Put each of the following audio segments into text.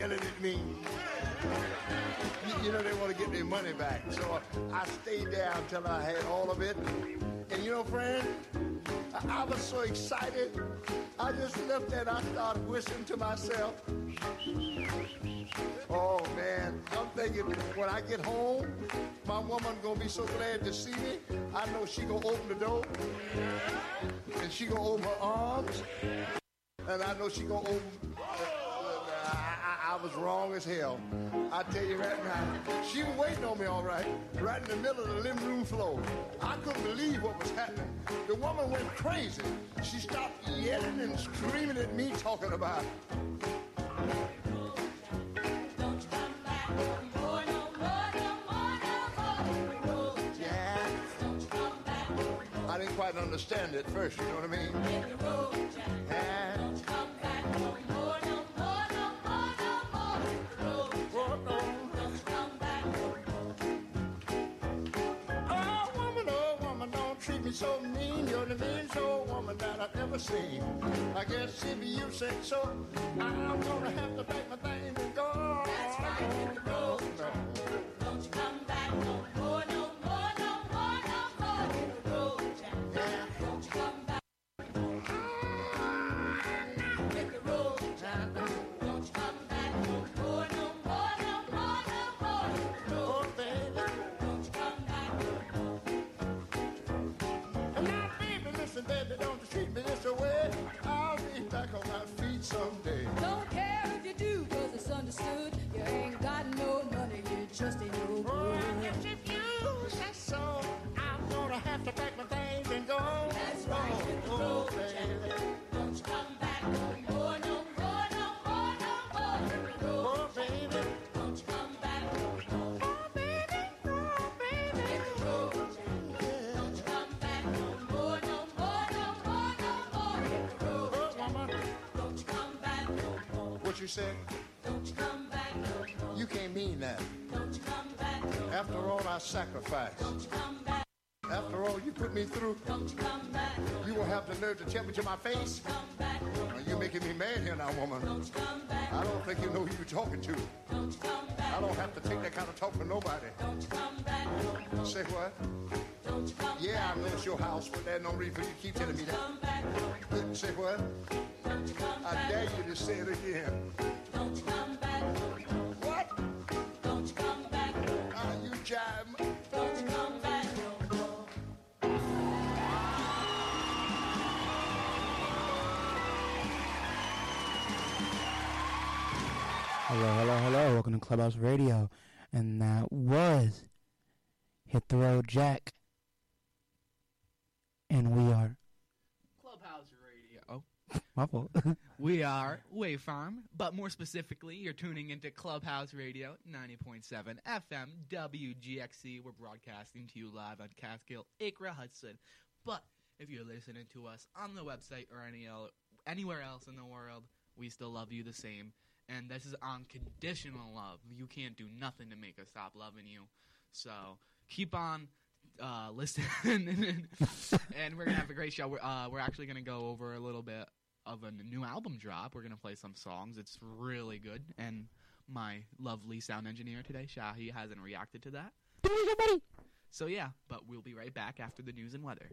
yelling at me. You know, they want to get their money back. So I stayed there until I had all of it. And you know, friend, I was so excited. I just left there and I started whistling to myself. Oh, man, I'm thinking when I get home, my woman gonna be so glad to see me. I know she gonna open the door, and she gonna open her arms, and I know she gonna open... I was wrong as hell. I tell you right now, she was waiting on me all right in the middle of the living room floor. I couldn't believe what was happening. The woman went crazy. She stopped yelling and screaming at me, talking about... I didn't quite understand it at first, you know what I mean? And oh woman, don't treat me so mean. You're the meanest old woman that I've ever seen. I guess if you say so, I'm gonna have to pack my things and go. That's right, hit the road, Jack. Don't you come back no more, no more, no more, no more. Hit the road, Jack. Yeah. Don't you come back. Hit the road, Jack. Don't you come back no more, no more, no more, no more. Hit the road, baby. Don't you come back no more. And now, baby, listen, baby, don't you treat me this way. I'll be back on my feet someday. Don't care if you do, 'cause it's understood. You ain't got no money, you just ain't no good. Oh, I guess if you say so, I'm gonna have to pack my things and go. That's right, hit the road, Jack. Don't you come back no more, no more, no more, no more. Hit the road, Oh, baby. don't you come back no more. Oh, baby. Oh, baby. Hit the road, Jack. Don't you come back no more, no more, no more, no more. Hit the road, Oh, mama. don't you come back no more. What you said? Don't you come back no more. You can't mean that. Don't you come back no more. After all I sacrificed, Don't you come back. after all you put me through, Don't you come back. you will have the nerve to tell me to my face? Come back. Now, you're making me mad here now, woman. Don't you come back. I don't think you know who you're talking to. Don't you come back. I don't have to take that kind of talk from nobody. Don't you come back. Say what? Don't you come Yeah, back. I know it's your house, but there's no reason for you to keep telling me that. Come back. Say what? Don't you come I back. dare you to say it again. Don't you come back. What? Don't you come back. Are you jive? Don't you come back no more. Hello. Welcome to Clubhouse Radio. And that was Hit the Road Jack. And we are... Clubhouse Radio. My fault. We are Wavefarm, but more specifically, you're tuning into Clubhouse Radio, 90.7 FM, WGXC. We're broadcasting to you live on Catskill, Acre, Hudson. But if you're listening to us on the website or anywhere else in the world, we still love you the same. And this is unconditional love. You can't do nothing to make us stop loving you. So keep on listening. And we're going to have a great show. We're actually going to go over a little bit of a new album drop. We're going to play some songs. It's really good. And my lovely sound engineer today, Shahi, hasn't reacted to that. So yeah, but we'll be right back after the news and weather.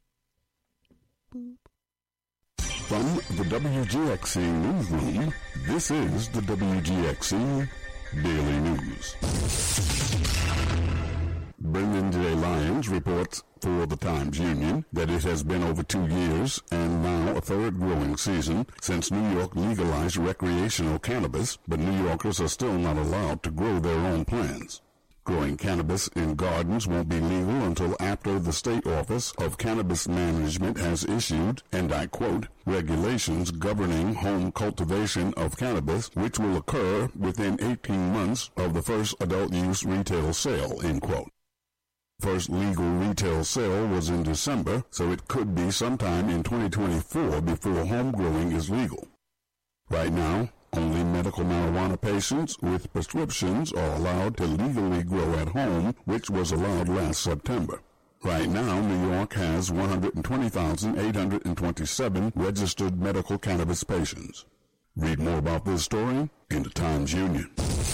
From the WGXC Newsroom, this is the WGXC Daily News. Brendan J. Lyons reports for the Times-Union that it has been over 2 years and now a third growing season since New York legalized recreational cannabis, but New Yorkers are still not allowed to grow their own plants. Growing cannabis in gardens won't be legal until after the State Office of Cannabis Management has issued, and I quote, regulations governing home cultivation of cannabis, which will occur within 18 months of the first adult use retail sale, end quote. First legal retail sale was in December, so it could be sometime in 2024 before home growing is legal. Right now, only medical marijuana patients with prescriptions are allowed to legally grow at home, which was allowed last September. Right now, New York has 120,827 registered medical cannabis patients. Read more about this story in the Times-Union.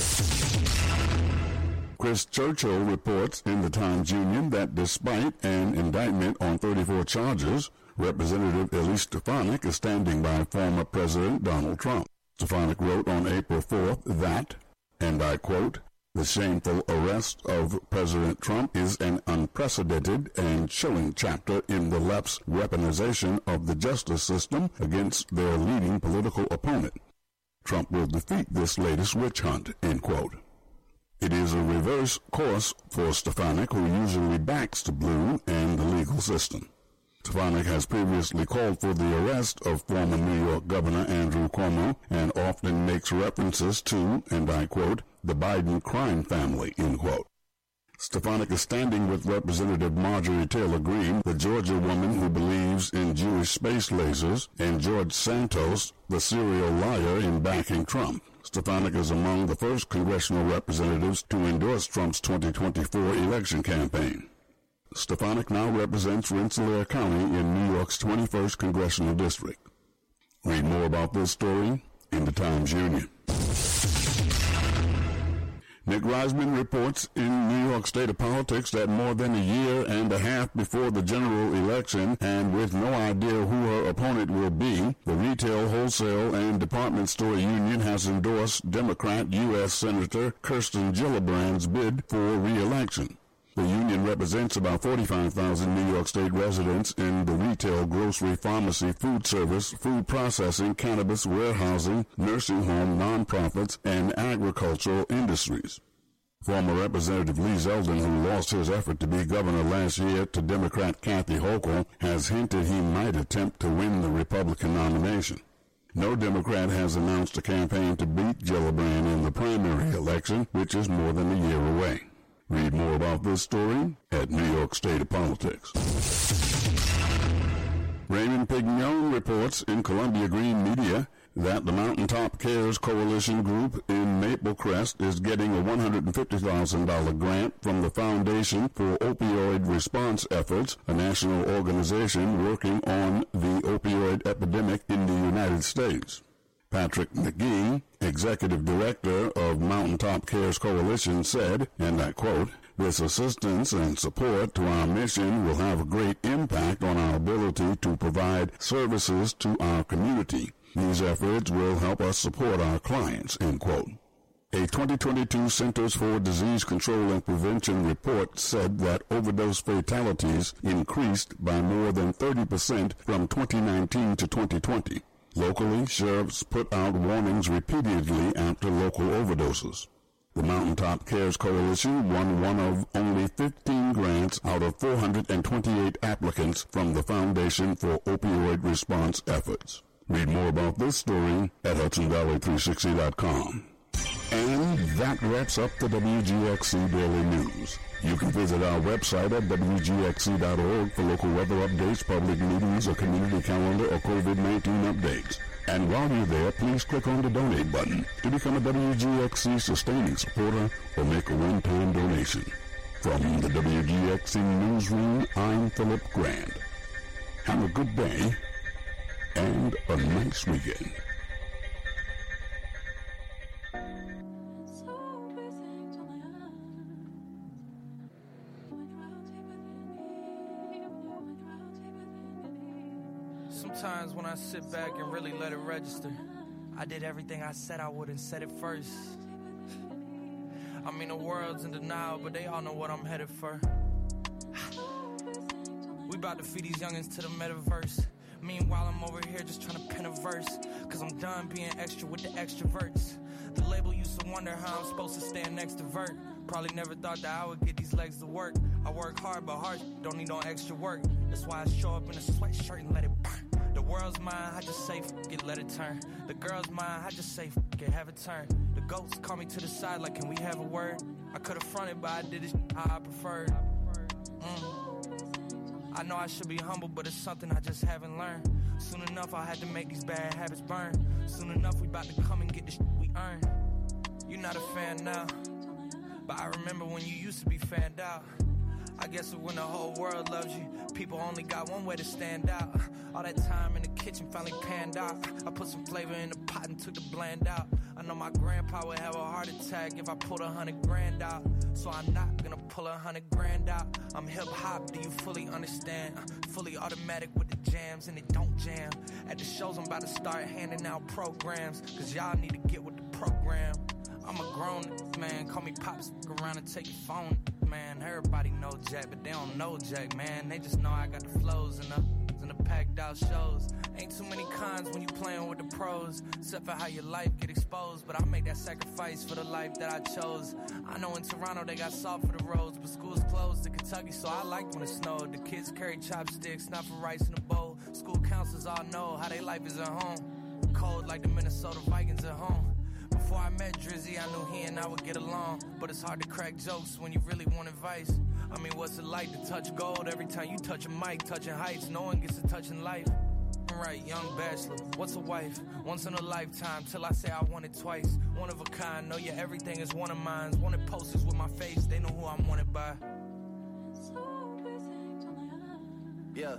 Chris Churchill reports in the Times-Union that despite an indictment on 34 charges, Representative Elise Stefanik is standing by former President Donald Trump. Stefanik wrote on April 4th that, and I quote, "The shameful arrest of President Trump is an unprecedented and chilling chapter in the left's weaponization of the justice system against their leading political opponent. Trump will defeat this latest witch hunt," end quote. It is a reverse course for Stefanik, who usually backs the blue and the legal system. Stefanik has previously called for the arrest of former New York Governor Andrew Cuomo and often makes references to, and I quote, "the Biden crime family," end quote. Stefanik is standing with Representative Marjorie Taylor Greene, the Georgia woman who believes in Jewish space lasers, and George Santos, the serial liar, in backing Trump. Stefanik is among the first congressional representatives to endorse Trump's 2024 election campaign. Stefanik now represents Rensselaer County in New York's 21st Congressional District. Read more about this story in the Times-Union. Nick Reisman reports in New York State of Politics that more than a year and a half before the general election, and with no idea who her opponent will be, the Retail, Wholesale, and Department Store Union has endorsed Democrat U.S. Senator Kirsten Gillibrand's bid for re-election. The union represents about 45,000 New York State residents in the retail, grocery, pharmacy, food service, food processing, cannabis, warehousing, nursing home, nonprofits, and agricultural industries. Former Representative Lee Zeldin, who lost his effort to be governor last year to Democrat Kathy Hochul, has hinted he might attempt to win the Republican nomination. No Democrat has announced a campaign to beat Gillibrand in the primary election, which is more than a year away. Read more about this story at New York State of Politics. Raymond Pignon reports in Columbia Green Media that the Mountaintop Cares Coalition group in Maple Crest is getting a $150,000 grant from the Foundation for Opioid Response Efforts, a national organization working on the opioid epidemic in the United States. Patrick McGee, executive director of Mountaintop Cares Coalition, said, and I quote, "This assistance and support to our mission will have a great impact on our ability to provide services to our community. These efforts will help us support our clients," end quote. A 2022 Centers for Disease Control and Prevention report said that overdose fatalities increased by more than 30% from 2019 to 2020. Locally, sheriffs put out warnings repeatedly after local overdoses. The Mountaintop Cares Coalition won one of only 15 grants out of 428 applicants from the Foundation for Opioid Response Efforts. Read more about this story at HudsonValley360.com. And that wraps up the WGXC Daily News. You can visit our website at WGXC.org for local weather updates, public meetings, a community calendar, or COVID-19 updates. And while you're there, please click on the donate button to become a WGXC sustaining supporter or make a one-time donation. From the WGXC Newsroom, I'm Philip Grant. Have a good day and a nice weekend. Sometimes when I sit back and really let it register, I did everything I said I would and said it first. I mean, the world's in denial, but they all know what I'm headed for. We about to feed these youngins to the metaverse. Meanwhile, I'm over here just trying to pen a verse, cause I'm done being extra with the extroverts. The label used to wonder how I'm supposed to stand next to Vert. Probably never thought that I would get these legs to work. I work hard, but hard don't need no extra work. That's why I show up in a sweatshirt and let it burn. The world's mine, I just say, f it, let it turn. The girl's mine, I just say, f it, have it turn. The goats call me to the side like, can we have a word? I could've fronted, but I did it how I preferred. I know I should be humble, but it's something I just haven't learned. Soon enough, I had to make these bad habits burn. Soon enough, we about to come and get the shit we earn. You're not a fan now, but I remember when you used to be fanned out. I guess when the whole world loves you, people only got one way to stand out. All that time in the kitchen finally panned out. I put some flavor in the pot and took the blend out. I know my grandpa would have a heart attack if I pulled 100 grand out. So I'm not gonna pull 100 grand out. I'm hip hop, do you fully understand? Fully automatic with the jams and it don't jam. At the shows I'm about to start handing out programs, cause y'all need to get with the program. I'm a grown man, call me Pops, around and take your phone, man. Everybody know Jack, but they don't know Jack, man. They just know I got the flows and the packed out shows. Ain't too many cons when you playing with the pros, except for how your life get exposed. But I make that sacrifice for the life that I chose. I know in Toronto they got salt for the roads, but school's closed in Kentucky, so I liked when it snowed. The kids carry chopsticks, not for rice in a bowl. School counselors all know how they life is at home. Cold like the Minnesota Vikings at home. Before I met Drizzy, I knew he and I would get along. But it's hard to crack jokes when you really want advice. I mean, what's it like to touch gold every time you touch a mic? Touching heights, no one gets to touch in life. Right, young bachelor, what's a wife? Once in a lifetime, till I say I want it twice. One of a kind, know your everything is one of mine. Wanted posters with my face, they know who I'm wanted by. Yeah.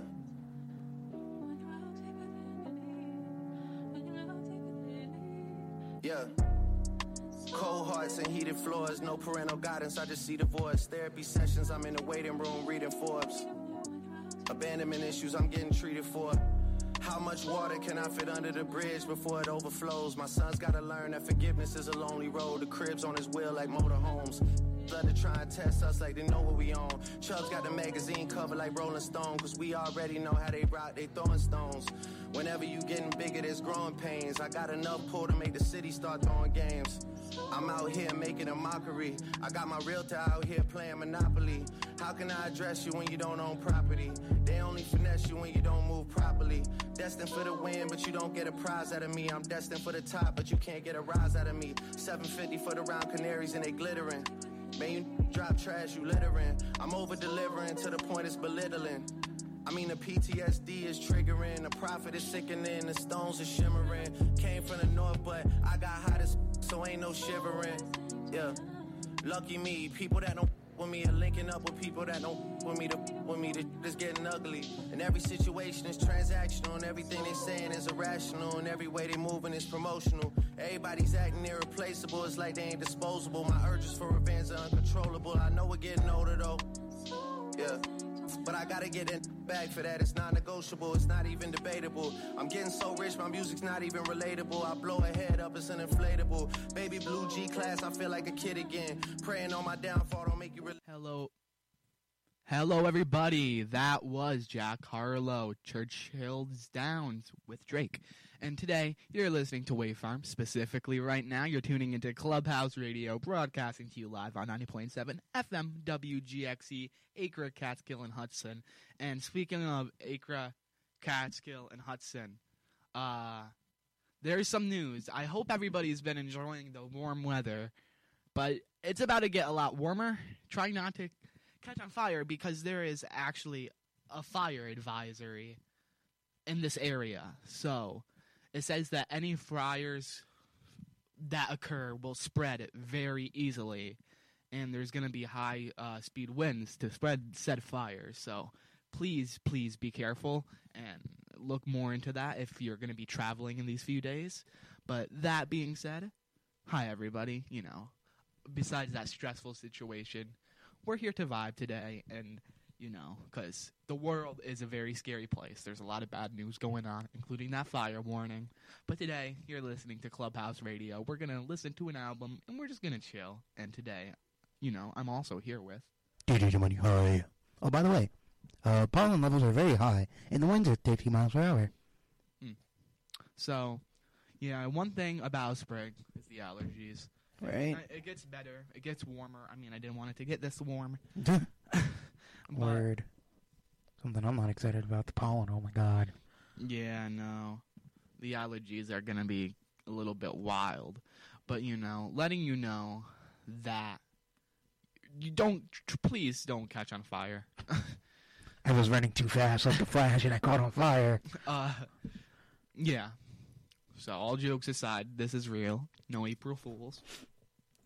Yeah. Cold hearts and heated floors, no parental guidance, I just see divorce. Therapy sessions, I'm in the waiting room reading Forbes. Abandonment issues, I'm getting treated for. How much water can I fit under the bridge before it overflows? My son's gotta learn that forgiveness is a lonely road. The crib's on his wheel like motorhomes. Love to try and test us like they know what we own. Chubb's got the magazine cover like Rolling Stone, cause we already know how they rock, they throwing stones. Whenever you getting bigger, there's growing pains. I got enough pull to make the city start throwing games. I'm out here making a mockery. I got my realtor out here playing Monopoly. How can I address you when you don't own property? They only finesse you when you don't move properly. Destined for the win, but you don't get a prize out of me. I'm destined for the top, but you can't get a rise out of me. 750 for the round canaries and they glittering. Man, you drop trash, you littering. I'm over-delivering to the point it's belittling. I mean, the PTSD is triggering. The profit is sickening. The stones are shimmering. Came from the north, but I got hot as so ain't no shivering. Yeah, lucky me. People that don't with me are linking up with people that don't with me to just getting ugly. And every situation is transactional, and everything they saying is irrational, and every way they moving is promotional. Everybody's acting irreplaceable, it's like they ain't disposable. My urges for revenge are uncontrollable. I know we're getting older though, yeah, but I gotta get in back for that. It's non-negotiable, it's not even debatable. I'm getting so rich, my music's not even relatable. I blow a head up, it's an inflatable. Baby blue G-class, I feel like a kid again. Praying on my downfall, don't make you Hello everybody, that was Jack Harlow, Churchill's Downs with Drake. And today, you're listening to Wavefarm. Specifically right now, you're tuning into Clubhouse Radio, broadcasting to you live on 90.7 FM WGXE, Acre, Catskill, and Hudson. And speaking of Acre, Catskill, and Hudson, there's some news. I hope everybody's been enjoying the warm weather, but it's about to get a lot warmer. Try not to catch on fire because there is actually a fire advisory in this area. So it says that any fires that occur will spread very easily, and there's going to be high speed winds to spread said fires. So please be careful and look more into that if you're going to be traveling in these few days. But that being said, hi everybody. You know, besides that stressful situation, we're here to vibe today, and, you know, because the world is a very scary place. There's a lot of bad news going on, including that fire warning. But today, you're listening to Clubhouse Radio. We're going to listen to an album, and we're just going to chill. And today, you know, I'm also here with... DJ Money High. Oh, by the way, pollen levels are very high, and the winds are 30 miles per hour. So, yeah, one thing about spring is the allergies. Right. It gets better. It gets warmer. I mean, I didn't want it to get this warm. Word. Something I'm not excited about, the pollen. Oh, my God. Yeah, no. The allergies are going to be a little bit wild. But, you know, letting you know that you please don't catch on fire. I was running too fast like the Flash, and I caught on fire. Yeah. So, all jokes aside, this is real. No April Fools.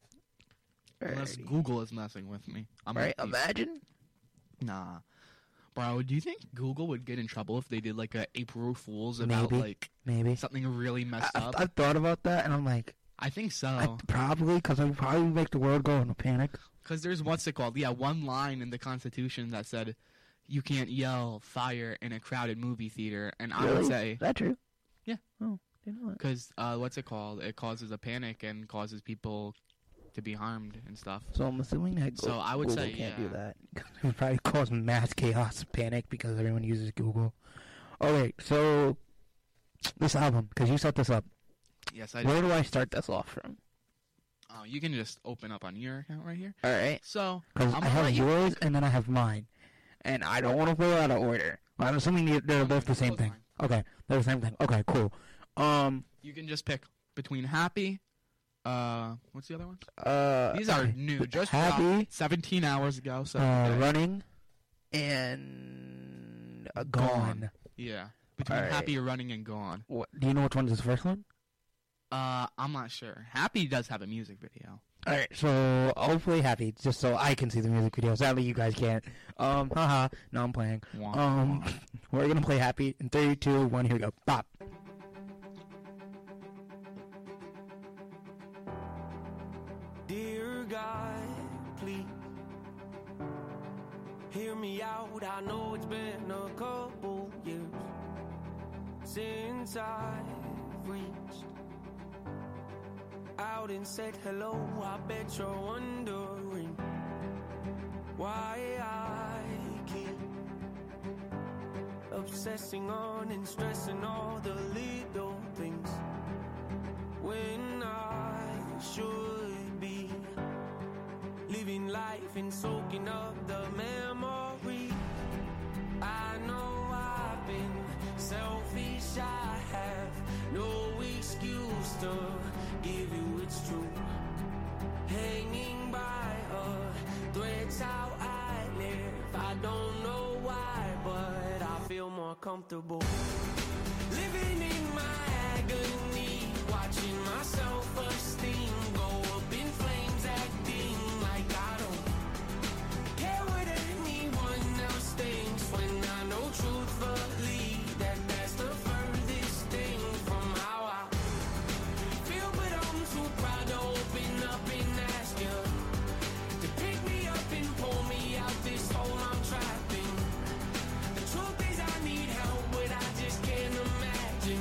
Unless Google is messing with me. Right, imagine. Nah. Bro, do you think Google would get in trouble if they did like a April Fool's about Maybe. something really messed up? I've thought about that, and I'm like, I think so. Probably, because I would probably make the world go into panic. Because there's one line in the Constitution that said you can't yell fire in a crowded movie theater, and I would say Is that true? Yeah. Oh, you know what? because it causes a panic and causes people to be harmed and stuff. So I'm assuming that So I would Google say, can't yeah. do that. It would probably cause mass chaos, panic, because everyone uses Google. Okay, so this album, because you set this up, Yes, I where do I start this off from? Oh, you can just open up on your account right here. All right. So Because I'm I gonna have let you yours and then I have mine. And I don't want to go out of order. I'm assuming they're both the same thing. Okay, they're the same thing. Okay, cool. You can just pick between Happy. What's the other ones? These are okay. new, just Happy, dropped 17 hours ago. So okay. Running, and Gone. Yeah, between Alright. Happy, Running, and Gone. What, do you know which one is the first one? I'm not sure. Happy does have a music video. Alright, so I'll play Happy just so I can see the music video. Sadly, you guys can't. Haha. No, I'm playing. We're gonna play Happy in 3, 2, 1. Here we go. Bop. Dear God, please hear me out. I know it's been a couple years since I've reached out and said hello. I bet you're wondering why I keep obsessing on and stressing all the little things when I should be living life and soaking up the memory. I know I've been selfish, I have no excuse to give you it's true. Hanging by a thread's how I live. I don't know why, but I feel more comfortable living in my agony, watching my self-esteem go up in flames, acting like I don't care what anyone else thinks, when I know truthfully that that's the furthest thing from how I feel. But I'm too proud to open up and ask you to pick me up and pull me out this hole I'm trapped in. The truth is I need help, but I just can't imagine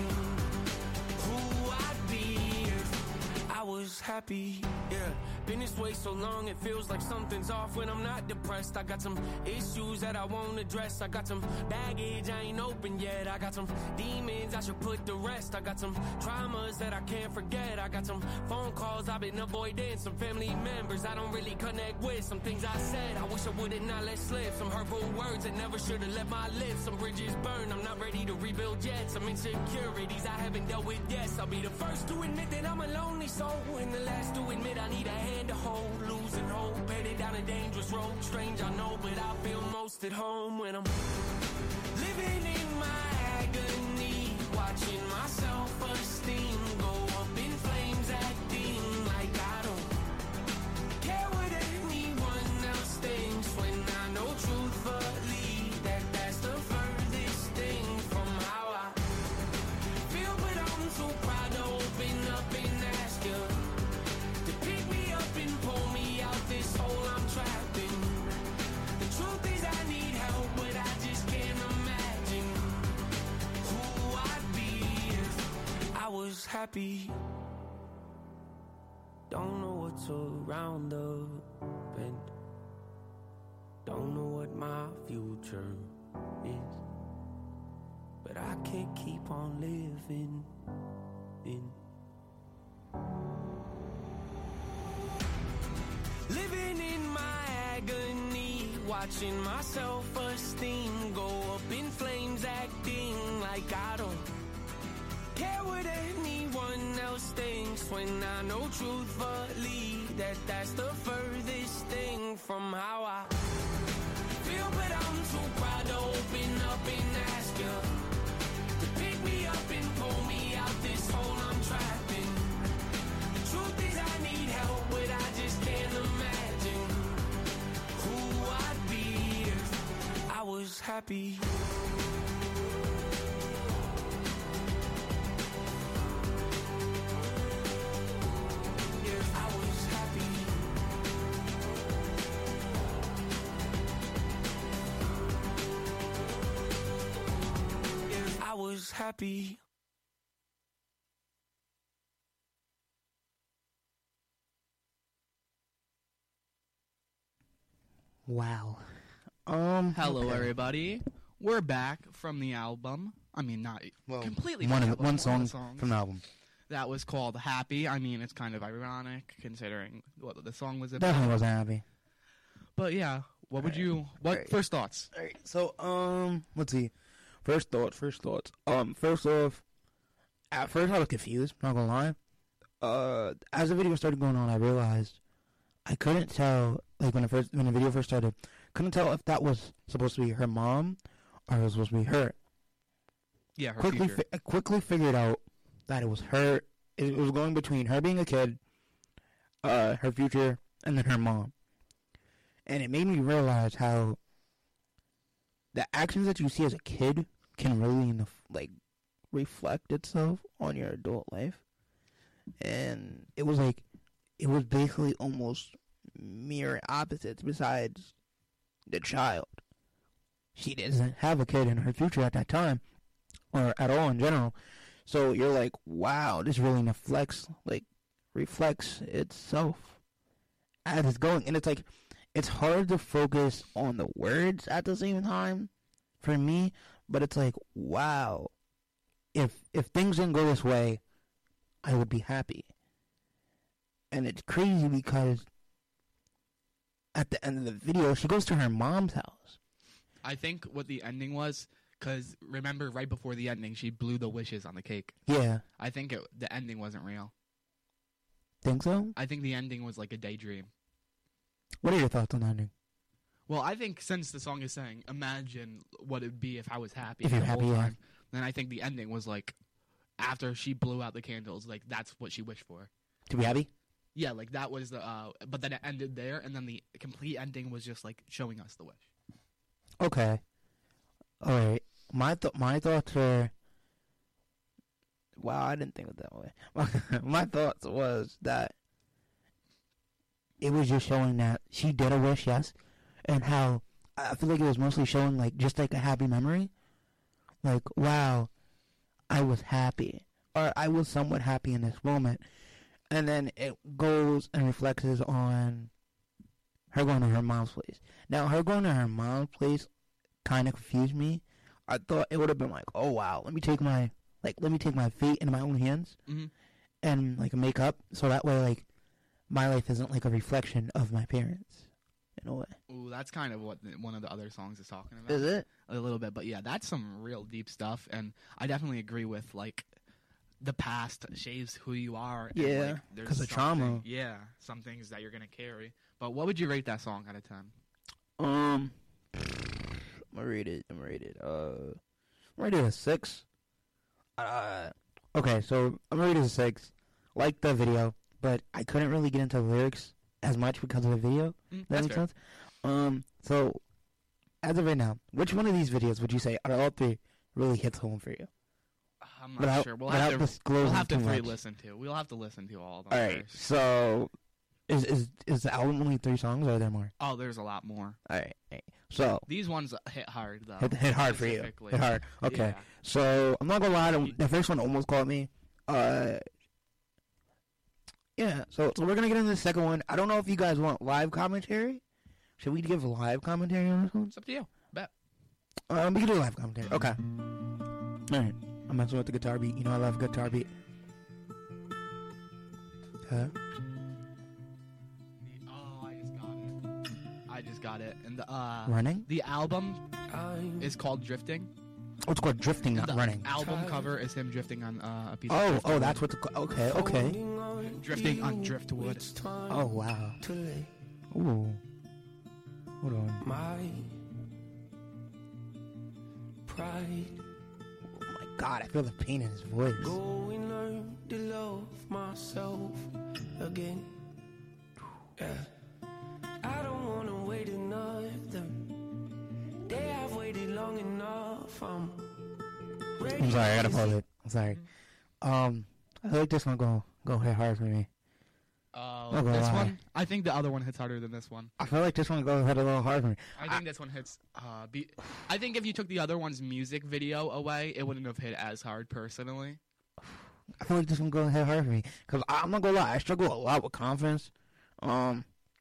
who I'd be if I was happy. Yeah, been this way so long it feels like something's off when I'm not depressed. I got some issues that I won't address. I got some baggage I ain't open yet. I got some demons I should put to rest. I got some traumas that I can't forget. I got some phone calls I've been avoiding, some family members I don't really connect with, some things I said I wish I would've not let slip, some hurtful words that never should've left my lips, some bridges burned I'm not ready to rebuild yet, some insecurities I haven't dealt with yet. I'll be the first to admit that I'm a lonely soul, and the last to admit I need a hand to hold. Losing hope, headed down a dangerous road. Strange I know, but I feel most at home when I'm living in my agony, watching my self-esteem go up in flames, acting like I don't care what anyone else thinks, when I know truthfully that that's the furthest thing from how I feel. But I'm too proud to open up and ask you to pick me up and pull me out this hole I'm trapped in. The truth is I need help, but I just can't imagine who I'd be if I was happy. Don't know what's around the bend, don't know what my future is, but I can't keep on living in. Living in my agony, watching my self-esteem go up in flames, acting like I don't care what anyone else thinks, when I know truthfully that that's the furthest thing from how I feel. But I'm too proud to open up and ask you to pick me up and pull me out this hole I'm trapped in. The truth is I need help, but I just can't imagine who I'd be if I was happy. happy. Yes, I was happy. Yes, I was happy. Wow. Hello, okay. everybody. We're back from the album. I mean, not completely One from of the the, album, one song of the songs. from the album. That was called Happy. I mean, it's kind of ironic considering what the song was about. Definitely wasn't happy. But yeah, what would you? What Alright. first thoughts? All right. So let's see. First thoughts. First off, at first I was confused. Not gonna lie. As the video started going on, I realized I couldn't tell. Like when the video first started, couldn't tell if that was supposed to be her mom or it was supposed to be her. Yeah, her future. I quickly figured out that it was her. It was going between her being a kid, her future, and then her mom. And it made me realize how the actions that you see as a kid can really reflect itself on your adult life. And it was basically almost mirror opposites besides the child. She doesn't have a kid in her future at that time, or at all in general. So you're like, wow, this really reflects itself as it's going. And it's like, it's hard to focus on the words at the same time for me, but it's like, wow, if things didn't go this way, I would be happy. And it's crazy because at the end of the video, she goes to her mom's house. I think what the ending was, because remember, right before the ending, she blew the wishes on the cake. Yeah. I think the ending wasn't real. Think so? I think the ending was like a daydream. What are your thoughts on the ending? Well, I think since the song is saying, imagine what it would be if I was happy. If you're the whole happy, yeah. time, then I think the ending was like, after she blew out the candles, like that's what she wished for. To be happy? Yeah, like that was the, but then it ended there, and then the complete ending was just like showing us the wish. Okay. Alright. My thoughts were... Wow, I didn't think of it that way. My thoughts was that it was just showing that she did a wish, yes, and how I feel like it was mostly showing just a happy memory. Like, wow, I was happy, or I was somewhat happy in this moment. And then it goes and reflects on her going to her mom's place. Now, her going to her mom's place kind of confused me. I thought it would have been like, oh wow, let me take my fate into my own hands, and make up, so that way my life isn't a reflection of my parents in a way. Ooh, that's kind of what one of the other songs is talking about. Is it? A little bit, but yeah, that's some real deep stuff, and I definitely agree with the past shapes who you are. Yeah, and, there's 'cause of trauma. Yeah, some things that you're gonna carry. But what would you rate that song out of 10? I'm gonna rate it. I'm rate it a 6. Okay, so I'm gonna rate it a 6. Like the video, but I couldn't really get into the lyrics as much because of the video. That That's makes fair. sense. So as of right now, which one of these videos would you say out of all three really hits home for you? I'm not Without- sure. We'll without have disclosing to too much. re-listen to. We'll have to listen to all of them. All right. first. So is the album only 3 songs, or are there more? Oh, there's a lot more. All right. So These ones hit hard though. hit hard for you. specifically. Hit hard. Okay. Yeah. So I'm not gonna lie. The first one almost caught me. Yeah. So we're gonna get into the second one. I don't know if you guys want live commentary. Should we give live commentary on this one? It's up to you. Bet. We can do live commentary. Okay. All right. I'm messing with the guitar beat. You know I love guitar beat. Huh? Oh, I just got it. And the Running? the album I'm is called Drifting. Oh, it's called drifting, not the running. album cover is him drifting on a piece of Oh, driftwood. that's what's okay. holding on Drifting to on you driftwood. each time Oh wow. too late. Ooh. Hold on. My pride Oh my God, I feel the pain in his voice. go and learn to love myself again. Yeah. I don't wanna wait another day. I've waited long long enough. I'm sorry, I gotta pause it. I'm sorry. I feel like this one go hit hard for me. Oh, this one? I think the other one hits harder than this one. I feel like this one go hit a little hard for me. I think this one hits. I think if you took the other one's music video away, it wouldn't have hit as hard personally. I feel like this one go hit hard for me because I'm not gonna lie, I struggle a lot with confidence. Ooh,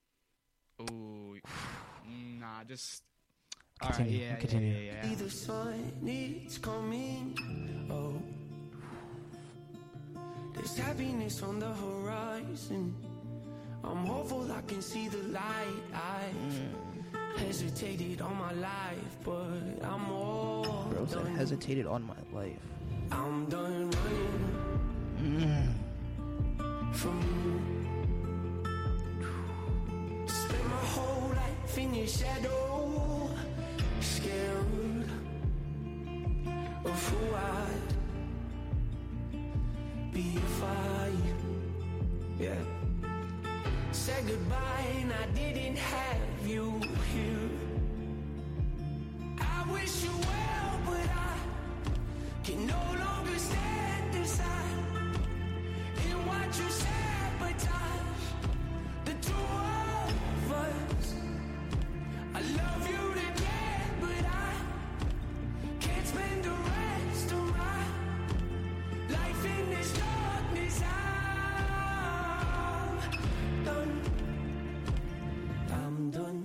nah, just. Continue, Alright, continue. yeah. the sun is coming. Oh, there's happiness on the horizon. I'm hopeful I can see the light. I've hesitated all my life, but I'm all Bro said done. hesitated on my life. I'm done running from you. Spent my whole life in your shadow, scared of who I'd be if said goodbye and I didn't have you here. I wish you well, but I can no longer stand aside and watch you sabotage the two of us. I love you to death, but I can't spend the rest of my life in this darkness. I'm done.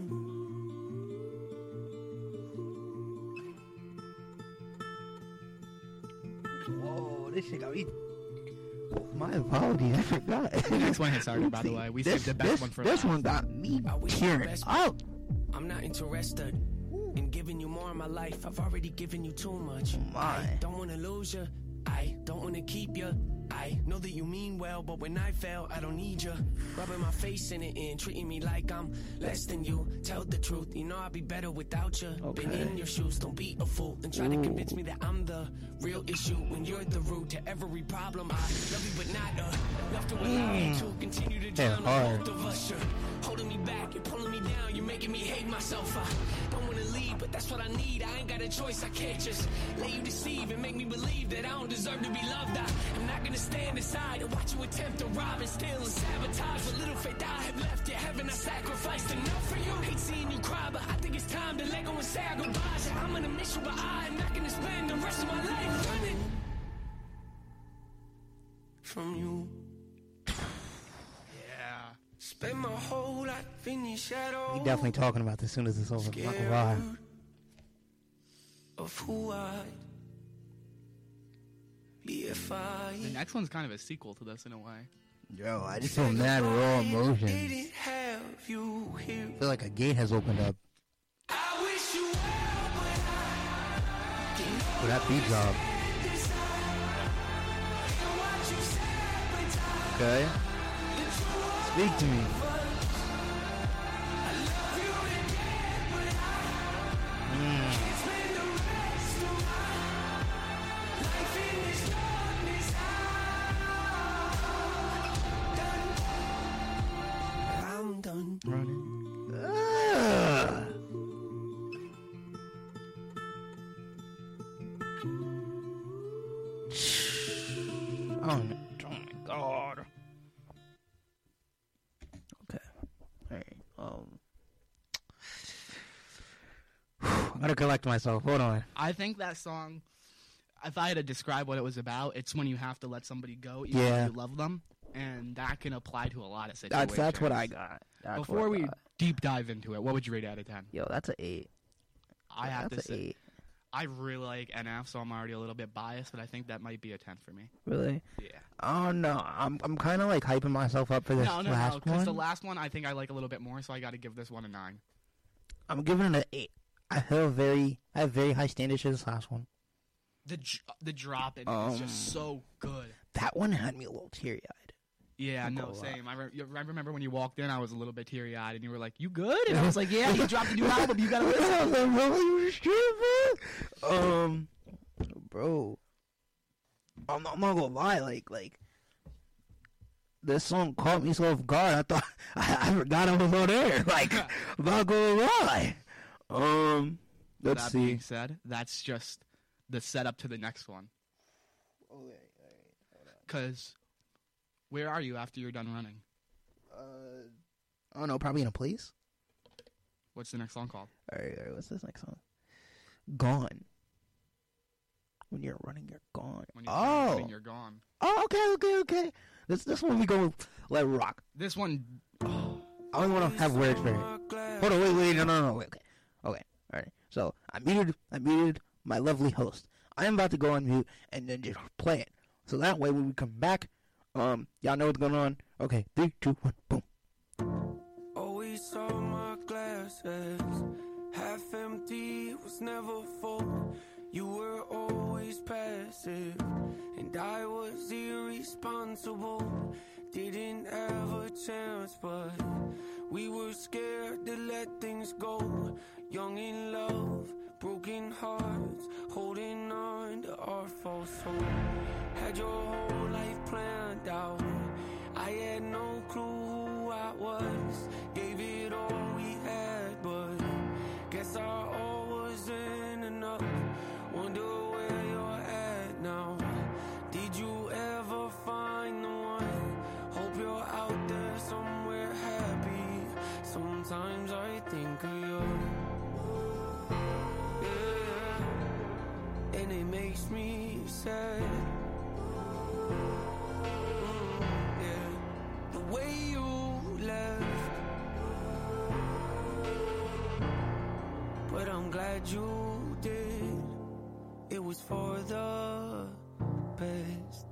Whoa, this shit got me. My apologies, I forgot. Next one hits harder, by the way. We saved the best one for This last. one got me I wish tearing you the best. up. I'm not interested in giving you more of my life. I've already given you too much. My. I don't wanna lose you. I don't wanna keep you. I know that you mean well, but when I fail, I don't need you. Rubbing my face in it and treating me like I'm less than you. Tell the truth, you know I'd be better without you. Okay. Been in your shoes, don't be a fool and try to convince me that I'm the real issue when you're the root to every problem. I love you, but not enough to allow you to continue to drown hard. both of us. You're holding me back, you're pulling me down, you're making me hate myself. I don't wanna leave, but that's what I need. I ain't got a choice, I can't just let you deceive and make me believe that I don't deserve to be loved. I'm not gonna stand aside and watch you attempt to rob and steal and sabotage what little faith I have left. You haven't I sacrificed enough for you? Hate seeing you cry, but I think it's time to let go and say our goodbyes. Yeah, I'm gonna miss you, but I'm not gonna spend the rest of my life running from you. Yeah. Spend my whole life in your shadow. We definitely talking about this as soon as it's over. I'm not gonna lie. Scared of who I'd be if I The next one's kind of a sequel to this in a way. Yo, I just feel mad raw emotions. didn't have you here. I feel like a gate has opened up I wish you well, but I can for that beat drop. watch you sabotage Okay? Speak to me. spend the rest of my life in this darkness. I'm done. Oh my god. Okay. Alright. I'm gonna collect myself. Hold on. I think that song, if I had to describe what it was about, it's when you have to let somebody go, even Yeah. if you love them, and that can apply to a lot of situations. That's what I got. That's what Before I we got. deep dive into it, what would you rate out of 10? Yo, that's an 8. I have That's to an say, 8. I really like NF, so I'm already a little bit biased, but I think that might be a 10 for me. Really? Yeah. Oh no, I'm kind of like hyping myself up for this No, last because one. the last one I think I like a little bit more, so I got to give this one a 9. I'm giving it an 8. I have very high standards for this last one. The drop in it is just so good. That one had me a little teary eyed. Yeah, I'm no, gonna lie. same. I remember when you walked in, I was a little bit teary eyed, and you were like, "You good?" And I was like, "Yeah, he dropped a new album. You gotta listen." Bro, I'm not gonna lie. Like this song caught me so off guard. I thought I forgot I was on there. Like, I'm not gonna lie. Let's that see. being said, that's just the setup to the next one. Okay. Because where are you after you're done running? I don't know. Probably in a place. What's the next song called? All right. What's this next song? Gone. When you're running, you're gone. When you're done Oh. running, you're gone. Oh, okay. This one we go let rock. This one, I only want to have words for it. Hold on, wait, no, wait, okay, all right. So I muted my lovely host. I am about to go on mute and then just play it. So that way, when we come back, y'all know what's going on. Okay, 3, 2, 1, boom. Always saw my glasses half empty, was never full. You were always passive, and I was irresponsible. Didn't have a chance, but we were scared to let things go. Young in love, broken hearts, holding on to our false hope. Had your whole life planned out. I had no clue who I was. Gave it all we had, but guess our all wasn't enough. Wonder where you're at now. Did you ever find the one? Hope you're out there somewhere happy. Sometimes I think of you. Yeah. And it makes me sad. Yeah. The way you left. But I'm glad you did. It was for the best.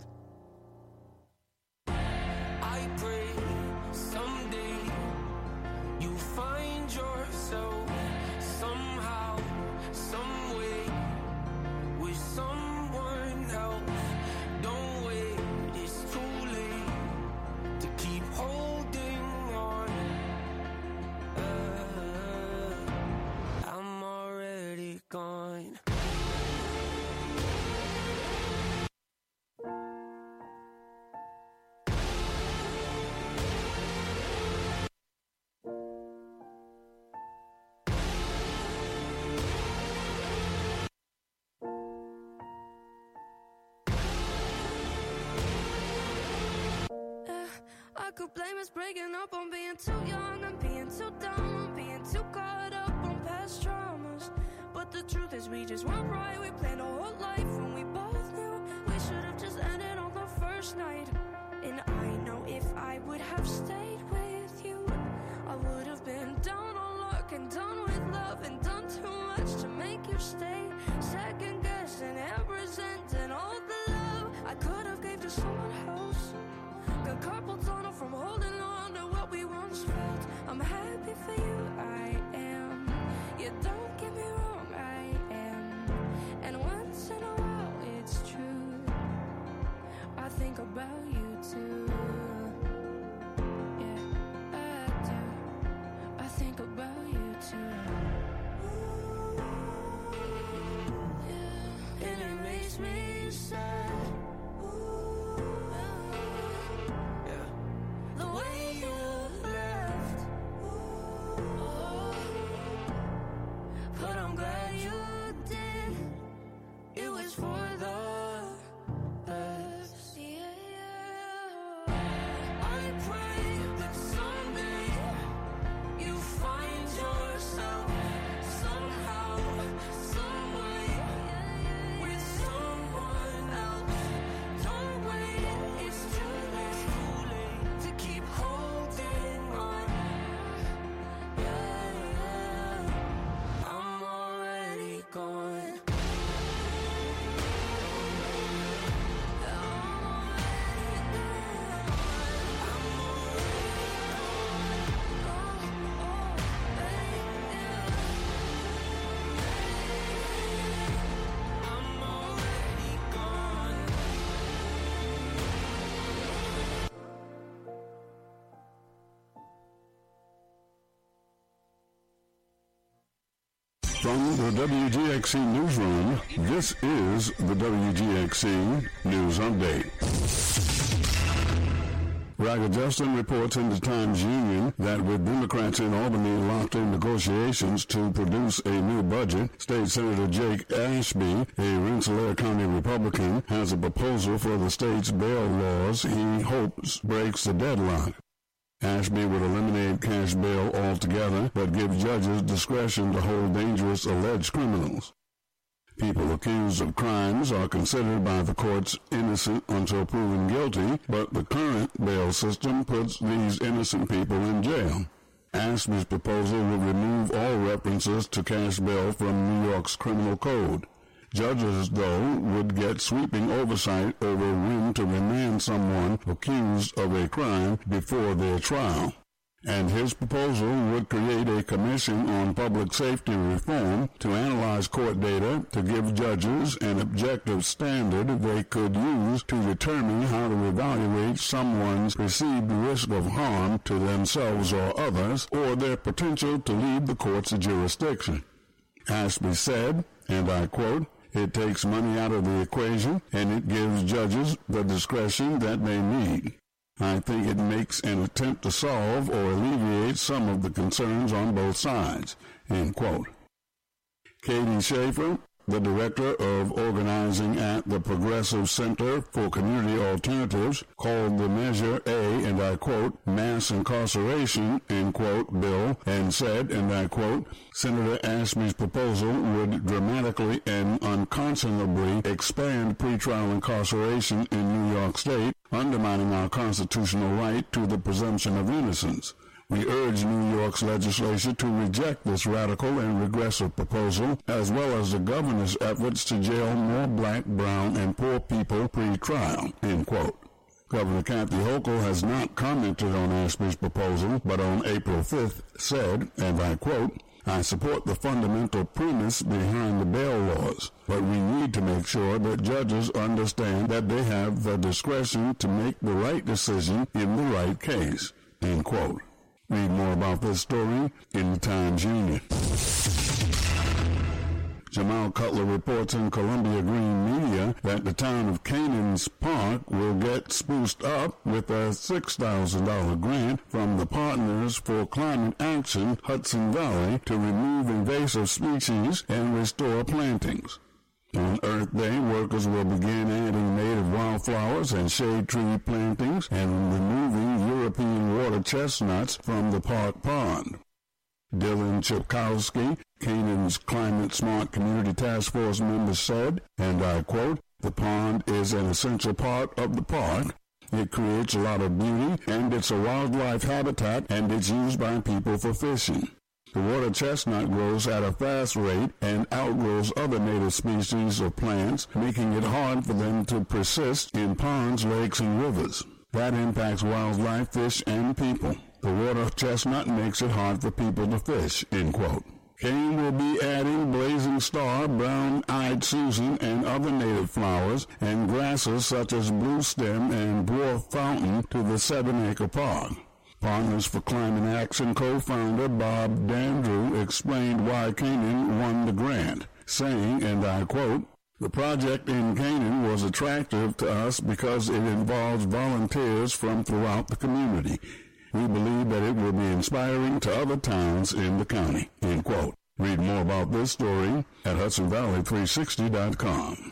I pray someday you find yourself somehow, some way with someone else. Don't wait, it's too late to keep holding on. I'm already gone. I could blame us breaking up on being too young and being too dumb, on being too caught up on past traumas. But the truth is we just weren't right. We planned our whole life and we both knew we should have just ended on the first night. And I know if I would have stayed with you, I would have been down on luck and done with love and done too much to make you stay. Second guessing and resenting all the love I could have gave to someone else. Got carpal tunnel from holding on to what we once felt. I'm happy for you, I am. Yeah, don't get me wrong, I am. And once in a while, it's true. I think about you too. Yeah, I do. I think about you too. Yeah, and it makes me sad. The way you left. But I'm glad you did. It was for the best. Yeah. I pray that someday you find yourself somehow, some way with someone else. Don't wait, it's too late to keep holding on. Yeah, I'm already gone. I'm already gone. From the WGXC newsroom, this is the WGXC News Update. Roger Justin reports in the Times-Union that with Democrats in Albany locked in negotiations to produce a new budget, State Senator Jake Ashby, a Rensselaer County Republican, has a proposal for the state's bail laws he hopes breaks the deadlock. Ashby would eliminate cash bail altogether, but give judges discretion to hold dangerous alleged criminals. People accused of crimes are considered by the courts innocent until proven guilty, but the current bail system puts these innocent people in jail. Ashby's proposal would remove all references to cash bail from New York's criminal code. Judges, though, would get sweeping oversight over when to remand someone accused of a crime before their trial. And his proposal would create a commission on public safety reform to analyze court data to give judges an objective standard they could use to determine how to evaluate someone's perceived risk of harm to themselves or others, or their potential to leave the court's jurisdiction. Ashby said, and I quote, "It takes money out of the equation, and it gives judges the discretion that they need. I think it makes an attempt to solve or alleviate some of the concerns on both sides," end quote. Katie Schaefer, the director of organizing at the Progressive Center for Community Alternatives, called the Measure a, and I quote, "mass incarceration," end quote, bill, and said, and I quote, "Senator Ashby's proposal would dramatically and unconscionably expand pretrial incarceration in New York State, undermining our constitutional right to the presumption of innocence. We urge New York's legislature to reject this radical and regressive proposal, as well as the governor's efforts to jail more black, brown, and poor people pre-trial," end quote. Governor Kathy Hochul has not commented on Ashby's proposal, but on April 5th said, and I quote, "I support the fundamental premise behind the bail laws, but we need to make sure that judges understand that they have the discretion to make the right decision in the right case," end quote. Read more about this story in the Times-Union. Jamal Cutler reports in Columbia Green Media that the town of Canaan's Park will get spruced up with a $6,000 grant from the Partners for Climate Action Hudson Valley to remove invasive species and restore plantings. On Earth Day, workers will begin adding native wildflowers and shade tree plantings and removing European water chestnuts from the park pond. Dylan Chipkowski, Canaan's Climate Smart Community Task Force member, said, and I quote, "The pond is an essential part of the park. It creates a lot of beauty, and it's a wildlife habitat, and it's used by people for fishing. The water chestnut grows at a fast rate and outgrows other native species of plants, making it hard for them to persist in ponds, lakes, and rivers. That impacts wildlife, fish, and people. The water chestnut makes it hard for people to fish," end quote. Kane will be adding Blazing Star, Brown-Eyed Susan, and other native flowers and grasses such as Blue Stem and Dwarf Fountain to the 7-acre park. Partners for Climate Action co-founder Bob Dandrew explained why Canaan won the grant, saying, and I quote, "The project in Canaan was attractive to us because it involves volunteers from throughout the community. We believe that it will be inspiring to other towns in the county," end quote. Read more about this story at HudsonValley360.com.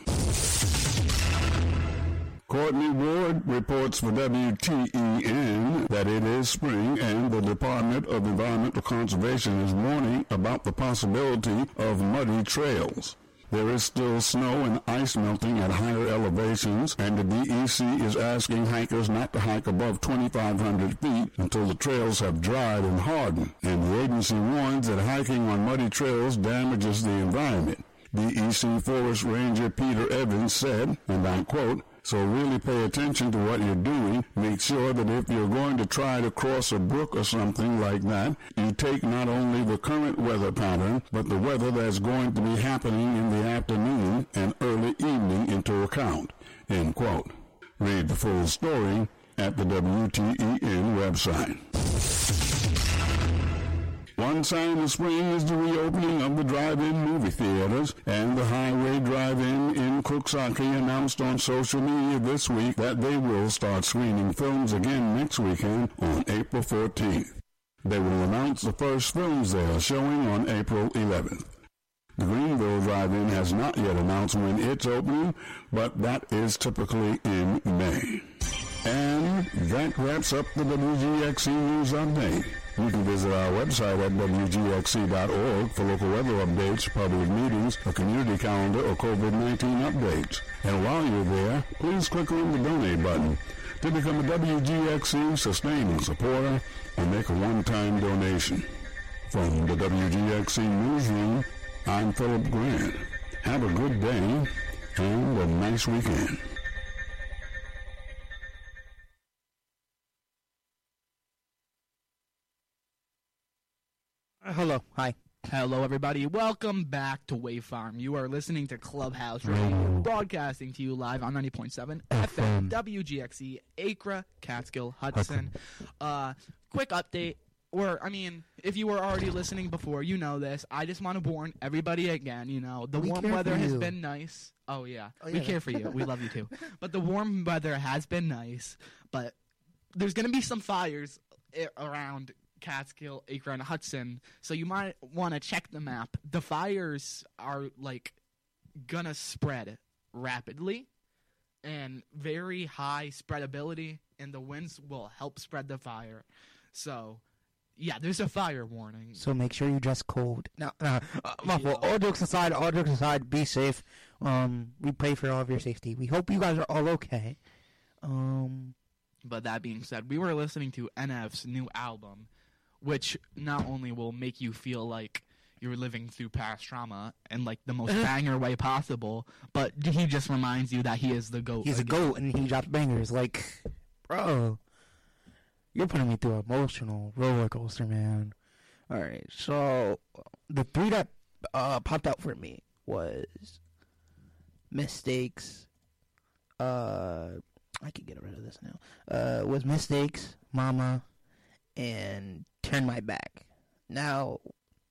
Courtney Ward reports for WTEN that it is spring and the Department of Environmental Conservation is warning about the possibility of muddy trails. There is still snow and ice melting at higher elevations, and the DEC is asking hikers not to hike above 2,500 feet until the trails have dried and hardened. And the agency warns that hiking on muddy trails damages the environment. DEC Forest Ranger Peter Evans said, and I quote, "So really pay attention to what you're doing. Make sure that if you're going to try to cross a brook or something like that, you take not only the current weather pattern, but the weather that's going to be happening in the afternoon and early evening into account," end quote. Read the full story at the WTEN website. One sign of spring is the reopening of the drive-in movie theaters, and the Highway Drive-In in Coxsackie announced on social media this week that they will start screening films again next weekend on April 14th. They will announce the first films there showing on April 11th. The Greenville Drive-In has not yet announced when it's opening, but that is typically in May. And that wraps up the WGXC News Update. You can visit our website at WGXC.org for local weather updates, public meetings, a community calendar, or COVID-19 updates. And while you're there, please click on the donate button to become a WGXC sustaining supporter and make a one-time donation. From the WGXC Newsroom, I'm Philip Grant. Have a good day and a nice weekend. Hello. Hi. Hello, everybody. Welcome back to Wave Farm. You are listening to Clubhouse Radio, broadcasting to you live on 90.7 FM, WGXC, Acra, Catskill, Hudson. Quick update. If you were already listening before, you know this. I just want to warn everybody again, the warm weather has been nice. Oh, yeah. We care for you. We love you, too. But the warm weather has been nice. But there's going to be some fires around Catskill, Acre, and Hudson, so you might want to check the map. The fires are gonna spread rapidly and very high spreadability, and the winds will help spread the fire. So yeah, there's a fire warning. So make sure you dress cold. Now, all jokes aside, be safe. We pray for all of your safety. We hope you guys are all okay. But that being said, we were listening to NF's new album, which not only will make you feel like you're living through past trauma in the most banger way possible, but he just reminds you that he is the GOAT. He's a GOAT and he drops bangers. Bro, you're putting me through an emotional roller coaster, man. All right, so the three that popped out for me was Mistakes. I can get rid of this now. Was Mistakes, Mama, and Turn My Back. Now,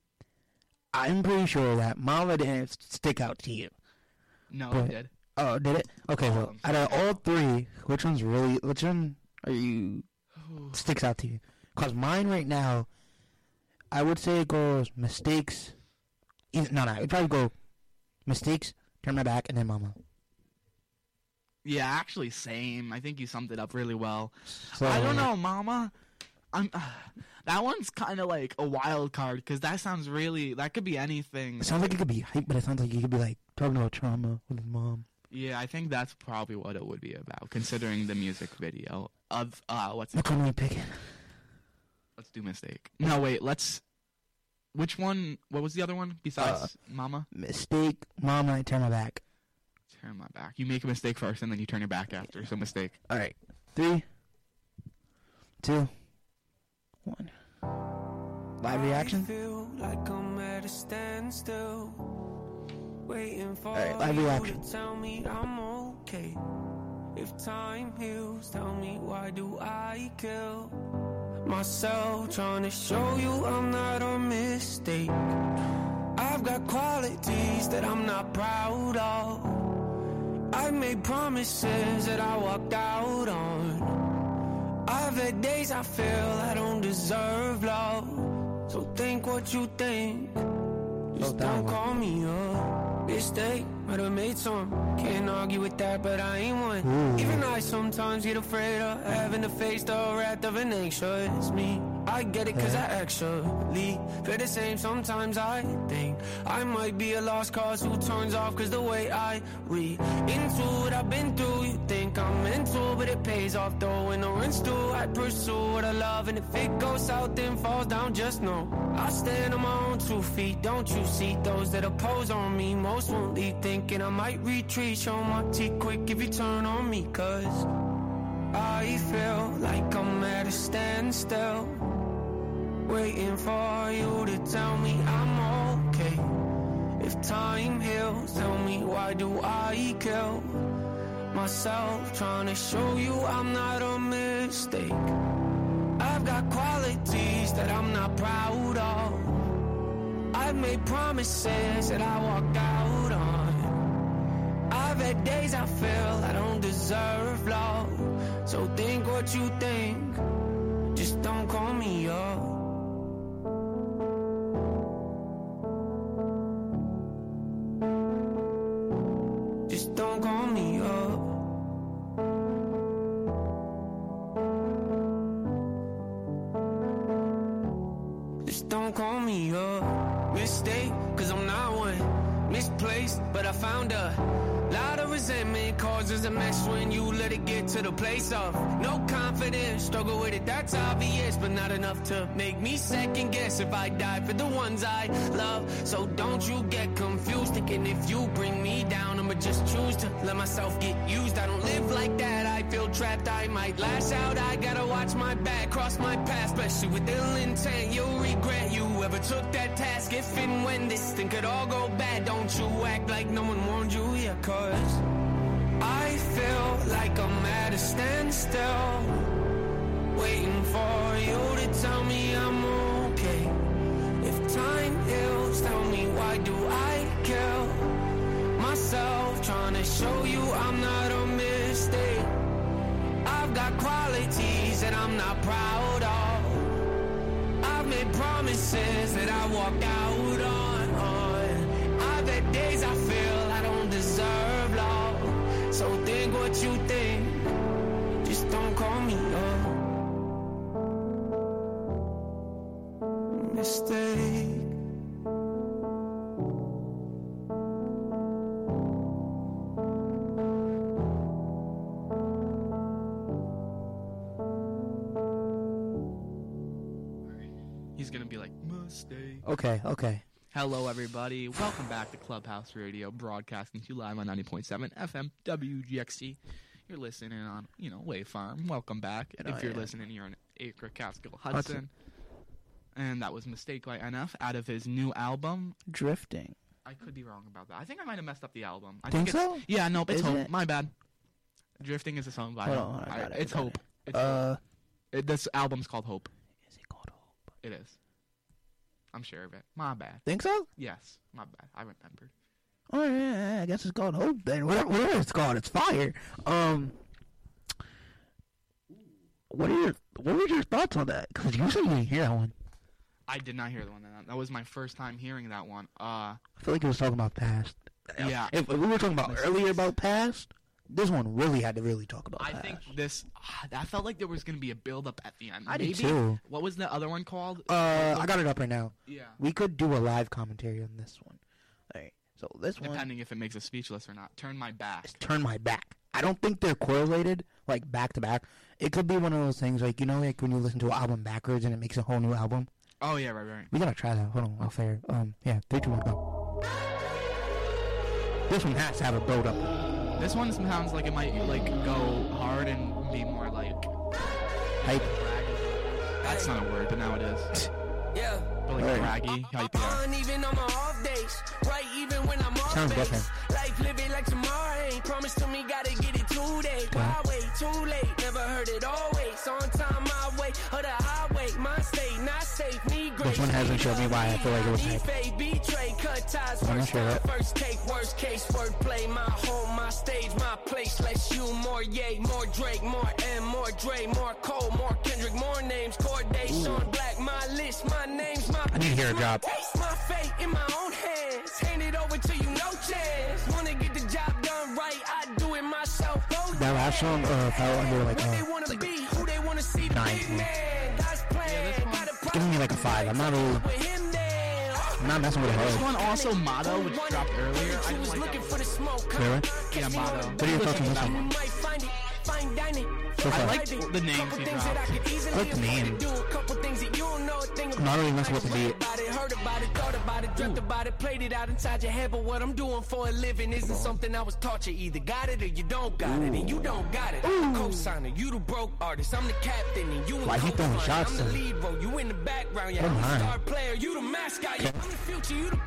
I'm pretty sure that Mama didn't stick out to you. No, it did. Oh, did it? Okay, well, out of all three, which one are you sticks out to you? Because mine right now, I would say it goes Mistakes. It'd probably go Mistakes, Turn My Back, and then Mama. Yeah, actually, same. I think you summed it up really well. So, I don't know, Mama. That one's kind of like a wild card because that sounds really. That could be anything. It sounds like it could be hype, but it sounds like you could be talking about trauma with his mom. Yeah, I think that's probably what it would be about, considering the music video of what's it? Which one are we picking? Let's do Mistake. No, wait. Which one? What was the other one besides Mama? Mistake, Mama, and Turn My Back. Turn My Back. You make a mistake first, and then you turn your back after. So Mistake. All right. 3, 2, 1. Live reaction. I feel like I'm at a standstill, waiting for live reaction. you to tell me I'm okay. If time heals, tell me why do I kill myself trying to show you I'm not a mistake. I've got qualities that I'm not proud of. I've made promises that I walked out on. I've had days I feel I don't deserve love. So think what you think. Just don't call me a mistake. Might have made some. Can't argue with that, but I ain't one. Even I sometimes get afraid of having to face the wrath of an anxious me. I get it cause I actually feel the same. Sometimes I think I might be a lost cause who turns off cause the way I read into what I've been through. You think I'm mental, but it pays off though. When the rent's due, I pursue what I love. And if it goes south then falls down, just know I stand on my own 2 feet. Don't you see those that oppose on me? Most won't leave thinking I might retreat. Show my teeth quick if you turn on me, cause I feel like I'm at a standstill, waiting for you to tell me I'm okay. If time heals, tell me why do I kill myself trying to show you I'm not a mistake. I've got got qualities that I'm not proud of. I've made promises that I walked out on. I've had days I feel I don't deserve love. So think what you think, just don't call me up. Just don't call me up. Just don't call me up. Mistake, cause I'm not one. Misplaced, but I found a lot of resentment causes a mess when you let it get to the place of no confidence. Struggle with it, that's obvious, but not enough to make me second guess if I die for the ones I love. So don't you get confused, thinking if you bring me down, I'ma just choose to let myself get used. I don't live like that, I feel trapped, I might lash out. I gotta watch my back, cross my path, especially with ill intent. You'll regret you ever took that task. If and when this thing could all go bad, don't you act like no one warned you, yeah, cause I feel like I'm at a standstill, waiting for you to tell me I'm okay. If time heals, tell me why do I kill myself, trying to show you I'm not a mistake. I've got qualities that I'm not proud of. I've made promises that I walked out on. I've had days I feel I don't deserve love. So think what you think, just don't call me up. Mistake. He's gonna be like, mistake. Okay. Hello, everybody. Welcome back to Clubhouse Radio, broadcasting to you live on 90.7 FM WGXC. You're listening on, Wave Farm. Welcome back. If you're listening, you're on Acre Catskill Hudson. And that was Mistake by NF out of his new album, Drifting. I could be wrong about that. I think I might have messed up the album. I Think so? Yeah, no, it's Is Hope. it? My bad. Drifting is a song by Hold on, I got it, It's I got Hope. It's Hope. This album's called Hope. Is it called Hope? It is. I'm sure of it. My bad. Think so? Yes, my bad. I remembered. Oh yeah, I guess it's called Hope then. Whatever it's called, it's fire. What were your thoughts on that? Because you said you didn't hear that one. I did not hear the one. That was my first time hearing that one. I feel like it was talking about past. Yeah. If we were talking about earlier about past, this one really had to really talk about I past. think this. I felt like there was going to be a build up at the end. I did Maybe. too. What was the other one called? I got it up right now. Yeah. We could do a live commentary on this one. Alright, so this one. Depending if it makes us speechless or not. Turn my back. It's Turn My Back. I don't think they're correlated, like back to back. It could be one of those things, like, like when you listen to an album backwards and it makes a whole new album. Oh, yeah, right. We gotta try that. Hold on, I'll fair. Yeah, 3, 2, 1, go. This one has to have a build up. This one sounds like it might go hard and be more Hype. That's not a word, but now it is. Yeah. But braggy, hype. Yeah. Even on my off days, right? Even when I'm off Sounds base. different. Life living like tomorrow ain't promised to me, gotta get it today. Why wait too late? Never heard it always. On time, my way, or the highway. My state, not safe. Need grace. This one hasn't showed me why I feel like it was hype. Betray, cut ties, I'm not first sure time, that. first take, worst case, wordplay. My home, my stage, my place. Less you, more Ye, more Drake, more M, more Dre, more Cole, more Kendrick, more names. Corday, Sean Black, my list, my names, my. I need to hear a drop. Taste my fate in my own hands. Hand it over to you, no chance. Wanna get the job done right, I do it myself. Oh, That last song fell under what they wanna be, who they wanna see, the 9 big to me. man. God's plan. It's giving me like a 5. I'm not really. I'm not messing with it This hard. one also Motto, which dropped earlier. I didn't like looking that for the smoke. Really? Yeah, Motto. What are your thoughts on this You one? might find it, fine dining. So far. I liked the names he dropped. I like the name. Do a couple things that you don't know a thing I'm not really messing with the beat. about it, heard about it, thought about it, dreamt about it, played it out inside your head. But what I'm doing for a living isn't something I was taught. You either got it or you don't got it, and you don't got it. I'm the co-signer, you the broke artist. I'm the captain, and you in Why he throwing co-signer. shots I'm the then? lead role, you in the background. Yeah, Oh I'm the my. star player, you the mascot. Yeah, I'm the future, you the past. Those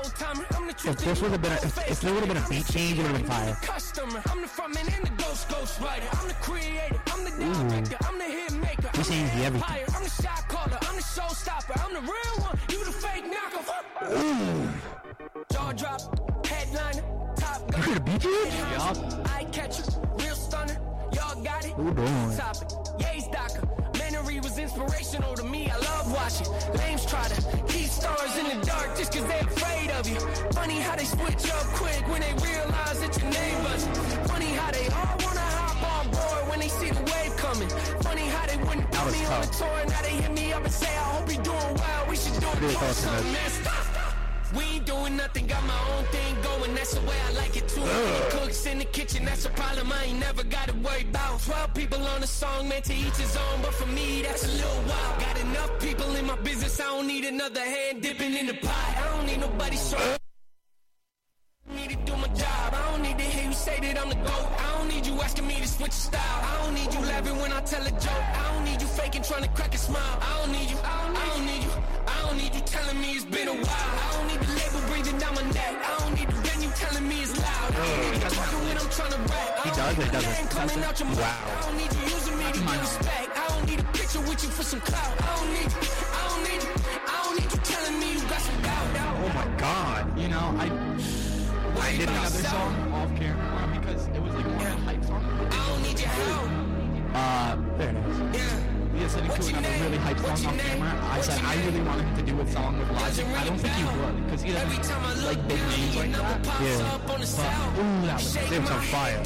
old timer. I'm the truth. If this would have been, if there would have been a beat change, it would have been fire. Customer. I'm the frontman and the ghost writer. I'm the creator. I'm the director. I'm the hit maker. He's saying everything. I'm the shot caller. I'm the showstopper. I'm the real one. You the fake knockoff. Jaw drop. Headliner. Top gun. You heard a beat change? Eye catcher. Real stunner. Y'all got it. Who doing? Topic. Ye's Docker. Menery was inspirational to me. I love watching. Lames try to keep stars in the dark just cause they afraid of you. Funny how they switch up quick when they realize that your name wasn't. Funny how they all wanna hop on board when they see the wave coming. Funny how they wouldn't put me on the tour. Now they hit me up and say, I hope you're doing well. We should do it for something, man. Stop. We ain't doing nothing, got my own thing going, that's the way I like it too. Cooks in the kitchen, that's a problem I ain't never gotta worry about. 12 people on a song, man, to each his own, but for me, that's a little wild. Got enough people in my business, I don't need another hand dipping in the pot. I don't need nobody showing. I need to do my job. I don't need to hear you say that I'm the GOAT. I don't need you asking me to switch your style. I don't need you laughing when I tell a joke. I don't need you faking trying to crack a smile. I don't need you. I don't need you. I don't need you telling me it's been a while. I don't need the label breathing down my neck. I don't need the venue telling me it's loud. I don't need you talking when I'm trying to rap. He does it, doesn't it? Coming out your mouth. Wow. I don't need you using me to get respect. I don't need a picture with you for some clout. I don't need you. I don't need you. I don't need you telling me you got some doubt. Oh my god. You know, I did another song off camera because it was like more of a hype song. I don't need your help. There it is. Yeah. We had said he could another really hype song off camera. I said I really wanted him to do a song with Logic. I don't think he would because he doesn't like big names like that. Yeah. But ooh, that was It was on fire.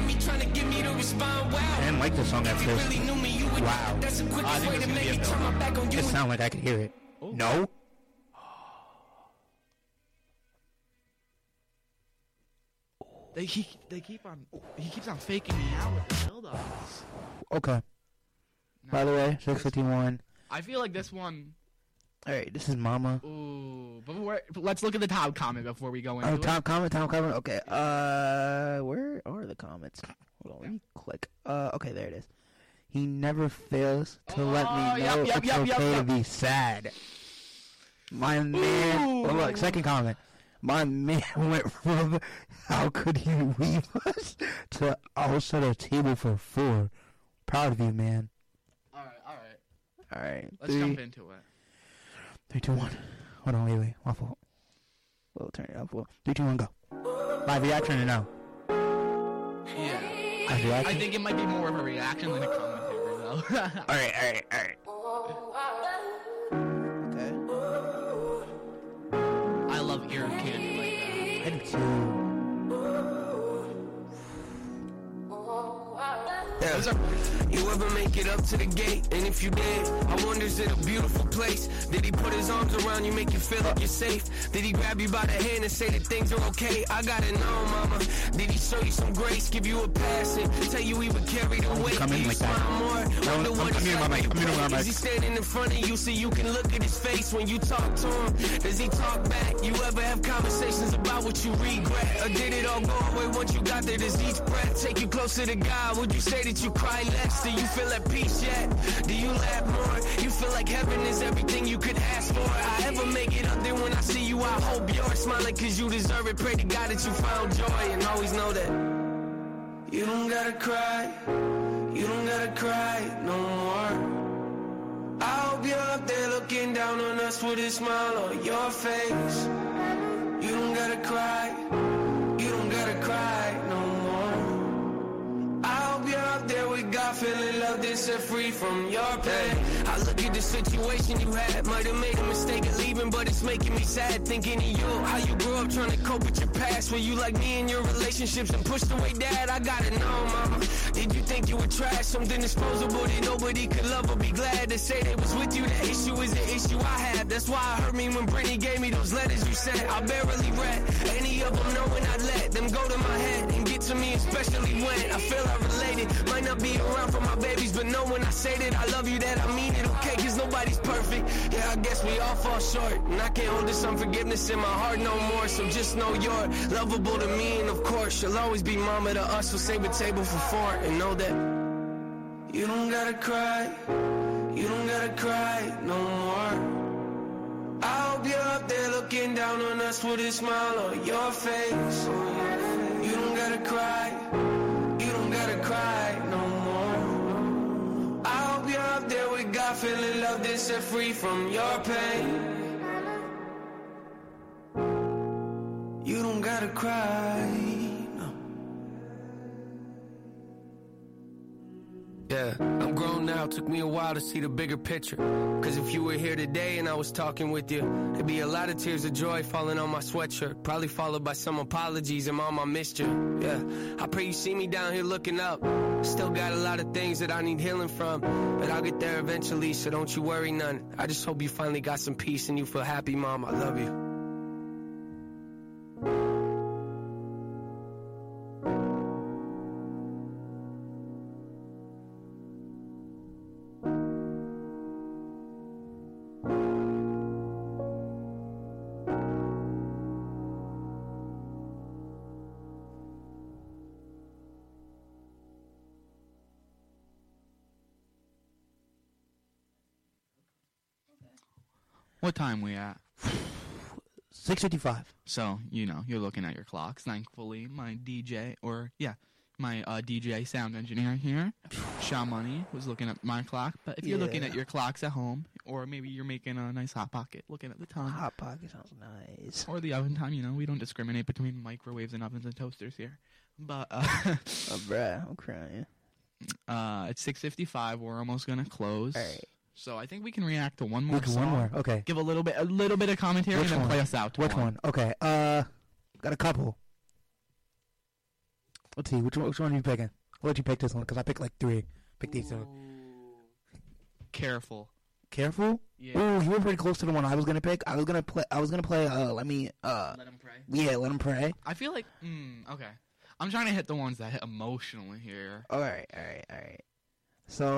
I didn't like the song at first. Wow. I think it's gonna be a film. It sounded like I could hear it. No? He keeps on faking me out with the build-ups. Okay. By the way, 651. I feel like this one. Alright, this is Mama. Ooh, but let's look at the top comment before we go into Oh, it. top comment. Okay. Where are the comments? Hold on, let me click. Okay, there it is. He never fails to let me know it's okay to be sad. My man. Oh, look, second comment. My man went from how could you leave us to I'll set a table for 4. Proud of you, man. Alright. Let's jump into it. 3, 2, 1. Hold on, wait. My fault. We'll turn it up. 3, 2, 1, go. Live reaction or no? Yeah. I think it might be more of a reaction than a commentary, though. Alright. Okay. I love ear candy like that. I do too. You ever make it up to the gate? And if you did, I wonder is it a beautiful place? Did he put his arms around you, make you feel like you're safe? Did he grab you by the hand and say that things are okay? I gotta know, mama. Did he show you some grace, give you a pass, and tell you he would carry the weight? Come in like that. Is he standing in front of you so you can look at his face when you talk to him? Does he talk back? You ever have conversations about what you regret? Or did it all go away once you got there? Does each breath take you closer to God? Would you say that you cry less? Do you feel at peace yet? Do you laugh more? You feel like heaven is everything you could ask for. I ever make it up there when I see you, I hope you're smiling cause you deserve it. Pray to God that you found joy and always know that you don't gotta cry. You don't gotta cry no more. I hope you're up there looking down on us with a smile on your face. You don't gotta cry. You don't gotta cry no more. I hope you're up there with God, feeling loved and set free from your pain. I look at the situation you had, might have made a mistake of leaving, but it's making me sad thinking of you. How you grew up trying to cope with your past. Were you like me in your relationships and pushed away dad? I gotta know, mama. Did you think you were trash, something disposable that nobody could love or be glad to say they was with you? The issue is the issue I have. That's why it hurt me when Brittany gave me those letters you sent. I barely read any of them, knowing I let them go to my head and get to me, especially when I feel I related. Might not be around for my babies, but know when I say that I love you, that I mean it, okay? Cause nobody's perfect. Yeah, I guess we all fall short, and I can't hold this unforgiveness in my heart no more. So just know you're lovable to me, and of course you'll always be mama to us. So save a table for 4 and know that you don't gotta cry. You don't gotta cry no more. I hope hope you're up there looking down on us with a smile on your face. You don't gotta cry. You don't gotta cry no more. I hope you're up there with God, feeling love that's set free from your pain. You don't gotta cry. No. Yeah, I'm grown now. Took me a while to see the bigger picture. Cause if you were here today and I was talking with you, there'd be a lot of tears of joy falling on my sweatshirt. Probably followed by some apologies and mom, I missed you. Yeah, I pray you see me down here looking up. Still got a lot of things that I need healing from, but I'll get there eventually, so don't you worry none. I just hope you finally got some peace and you feel happy, mom. I love you. What time we at? 6:55. So, you're looking at your clocks. Thankfully, my DJ sound engineer here, Shaw Money, was looking at my clock. But if you're looking at your clocks at home, or maybe you're making a nice Hot Pocket, looking at the time. Hot Pocket sounds nice. Or the oven time, we don't discriminate between microwaves and ovens and toasters here. But, oh, bruh, I'm crying. It's 6:55. We're almost going to close. All right. So I think we can react to one more song. One more, okay. Give a little bit of commentary and then play us out. Which one? Okay. Got a couple. Let's see. Which one are you picking? I'll let you pick this one because I picked like 3. Pick these two. Careful. Careful? Yeah. Ooh, you were pretty close to the one I was gonna pick. I was gonna play. Let Him Pray. Yeah, Let Him Pray. I feel like. Okay. I'm trying to hit the ones that hit emotionally here. All right. So.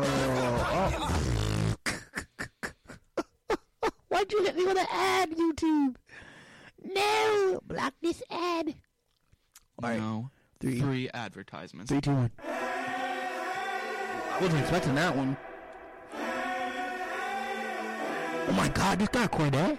Why'd you hit me with an ad, YouTube? No! Block this ad. All right. No. 3 advertisements. 3, 2, 1. I wasn't expecting that one. Oh my god, this got Corday.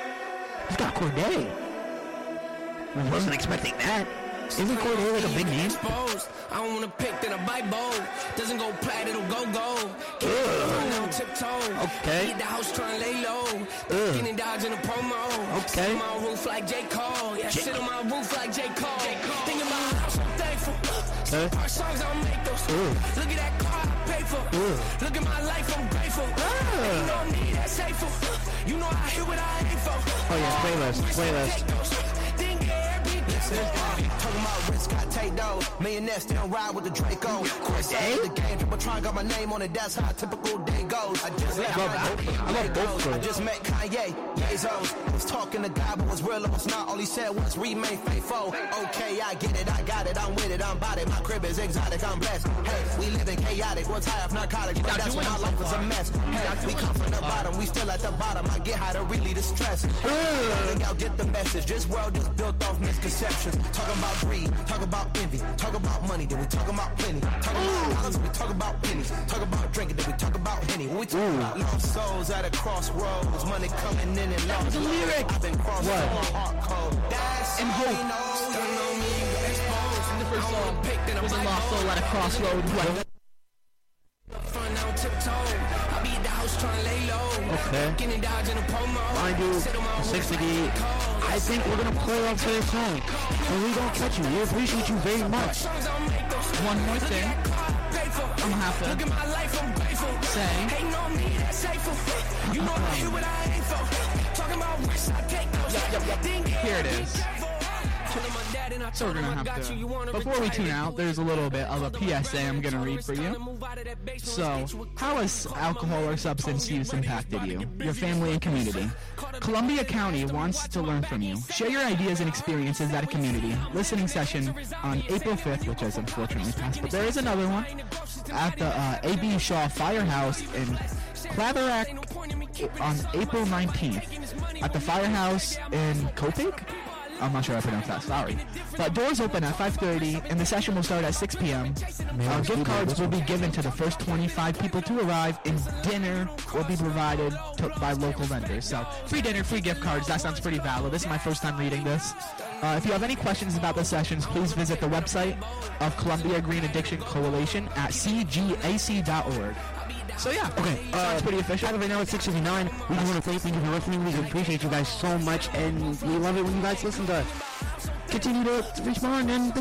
I wasn't expecting that. Isn't Corday like a big name? I don't wanna pick, then I bite bold. Doesn't go plat, it'll go gold. Down tiptoe. Okay. Leave the house trying to lay low. Getting Dodge in a promo. Okay. Sit on my roof like J. Cole. Yeah, sit on my roof like J. Cole. Thinking about how I'm thankful. Our songs, I don't make those. Look at that car I pay for. Look at my life, I'm grateful. Ain't no need, that's safer. You know I hear what I aim for. Oh yeah, playlist. Talking about risk, I take those. Millionaires still ride with the Draco. Course I the game, triple trying got my name on it. That's how a typical day goes. I just I just met Kanye, Bezos. Was talking to God, but was real. It was not. All he said was remain faithful. Okay, I get it, I got it, I'm with it, I'm about it. My crib is exotic, I'm blessed. Hey, we live in chaotic. What's high of narcotics, but that's when my life was a mess. Hey, we come from the bottom, we still at the bottom. I get high to really distress. Y'all get the message. This world is built off misconceptions. Talking about greed, talk about envy, talk about money, then we talk about plenty. Talk about dollars, we talk about pennies. Talk about drinking, then we talk about Henny. When we talk about lost souls at a crossroads, money coming in and lost. The lyric. I've been crossed on my heart code. That's and hope. The first song was a lost soul at a crossroads. I'll be at the house trying to lay low. Okay. Getting Dodge in a promo. Mind you, 6:58. I think we're gonna play off their song. And we gonna catch you. We appreciate you very much. One more thing. I'm gonna have to say. Here it is. So we're gonna have to. Before we tune out, there's a little bit of a PSA I'm gonna read for you. So, how has alcohol or substance use impacted you, your family, and community? Columbia County wants to learn from you. Share your ideas and experiences at a community listening session on April 5th, which has unfortunately passed, but there is another one at the A.B. Shaw Firehouse in Claverack on April 19th. At the Firehouse in Copig? I'm not sure I pronounced that, sorry. But doors open at 5:30, and the session will start at 6 p.m. Gift cards will be given to the first 25 people to arrive, and dinner will be provided by local vendors. So, free dinner, free gift cards, that sounds pretty valid. This is my first time reading this. If you have any questions about the sessions, please visit the website of Columbia Green Addiction Coalition at cgac.org. So yeah, okay. Sounds pretty official. Right now it's 6:59. We just want to thank you for listening. We appreciate you guys so much, and we love it when you guys listen to us. Continue to respond and